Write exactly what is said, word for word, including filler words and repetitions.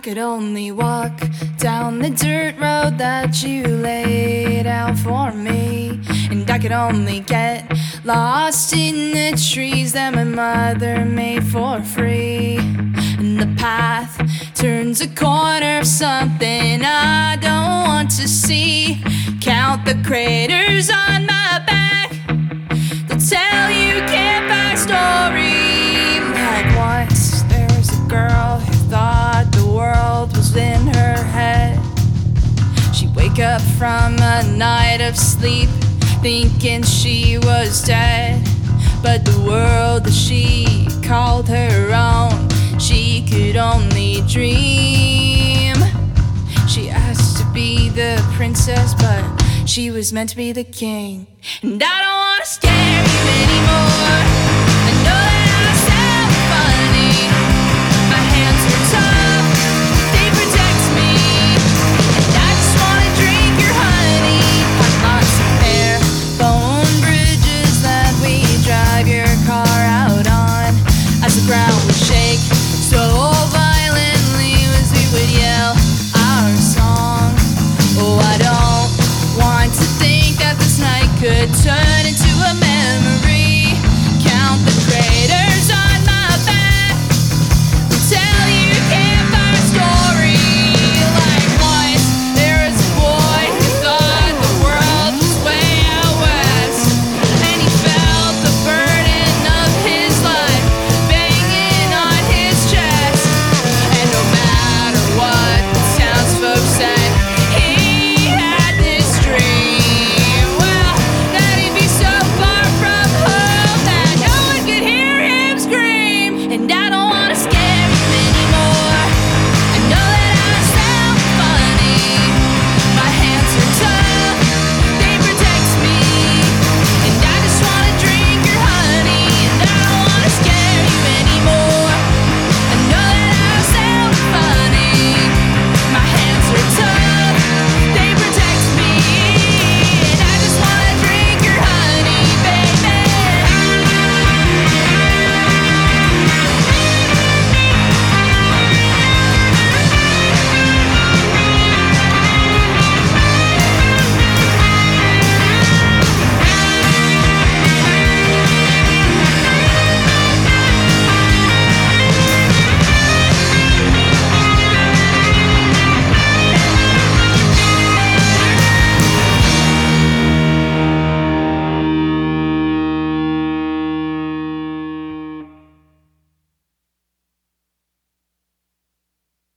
could only walk down the dirt road that you laid out for me, and I could only get lost in the trees that my mother made for free. And the path turns a corner of something I don't want to see. Count the craters on my back to tell you campfire story. Like once there was a girl who thought the world was in her head. She'd wake up from a night of sleep thinking she was dead, but the world that she called her own, she could only dream. She asked to be the princess, but she was meant to be the king. And I don't wanna scare you anymore. I know that I sound funny. My hands are tied.